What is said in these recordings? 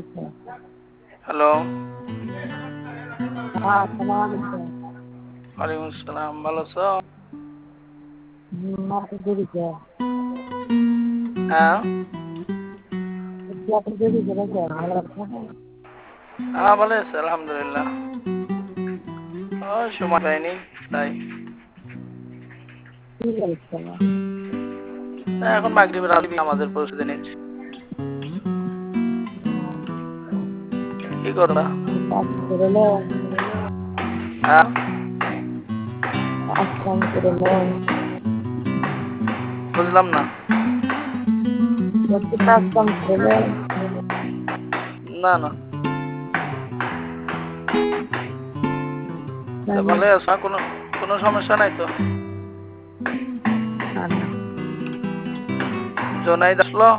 Hello. হ্যাঁ, আসসালামু আলাইকুম। ওয়ালাইকুম আসসালাম। ভালো আছো? মাত্র দেরিতে হ্যাঁ। আপনি দেরি করেছেন ভালো আছেন? হ্যাঁ, ভালো আছে আলহামদুলিল্লাহ। সময় পাইনি তাই। কি বলছেন? এখন মাগরিবের আগে আমাদের পরিস্থিতি নিচ্ছি। কি করবা? কাজ করলে হ্যাঁ, কাজ কাম করলে বুঝলাম না। একটু কাজ কাম করলে না না, তা ভালো আছো? কোনো কোনো সমস্যা নাই তো? জোনাইদ আসলো?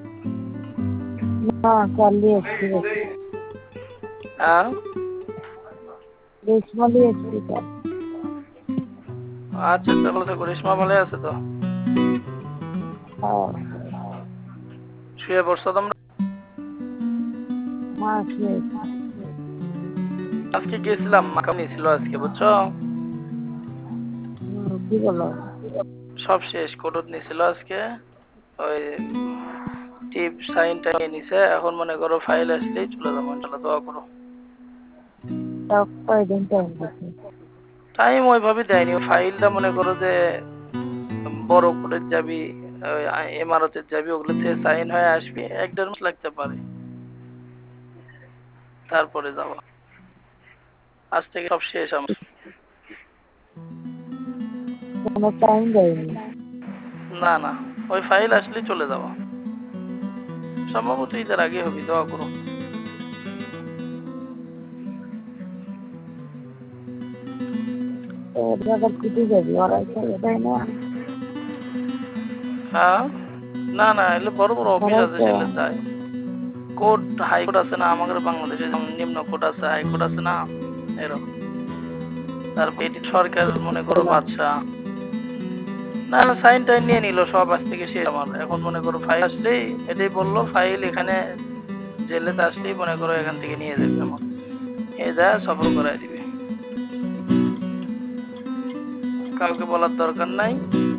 না চালিয়ে এসছি হ্যাঁ। রেশমালি এসছি তো। আচ্ছা, ভালো থাকো। রেশমা ভালো আছে তো? শুয়ে পড়ছো তোমরা? হ্যাঁ ঠিক। আজকে গেছিলাম, মাকামি ছিল আজকে, বুঝছো? কি বলো? সব শেষ, কোডট নিছিল আজকে। ওই টিপ সাইনটা নিয়ে নিছে, এখন মনে করো ফাইল আসলেই চলে যাবো ইনশাল্লাহ। দোয়া করো। তাও কয়দিন টাইম দিচ্ছে? টাইম ওইভাবে দেয়নি। ফাইলটা মনে করো যে বড় কোডের যাবি, এমারতের যাবি, ওগুলো থেকে সাইন হয়ে আসবি, 1-1.5 মাস লাগতে পারে। তারপরে যাবো। আজ থেকে সব শেষ আমার। কোনো টাইম দেয়নি? না না, ওই ফাইল আসলেই চলে যাবো। সম্ভবত ঈদের আগে হবে, দোয়া করো। আবার ছুটি যাবি ওরা ছেড়ে দেয় না? হ্যাঁ, না না, এলে বড় বড় অফিস ওরাই আছে, তো সেগুলো যায়। কোর্ট, হাইকোর্ট আছে না আমাদের বাংলাদেশে, যেমন নিম্ন কোর্ট আছে, হাইকোর্ট আছে না, এরকম। তারপর এটি সরকার মনে করো বাদশা। না না, সাইন টাইন নিয়ে নিল সব, আজ থেকে শেষ আমার। এখন মনে করো ফাইল আসলেই, এটাই বললো ফাইল এখানে জেলেতে আসলেই মনে করো এখান থেকে নিয়ে যাবে আমার, নিয়ে যায় সফর করাই দিবে। কাউকে বলার দরকার নাই।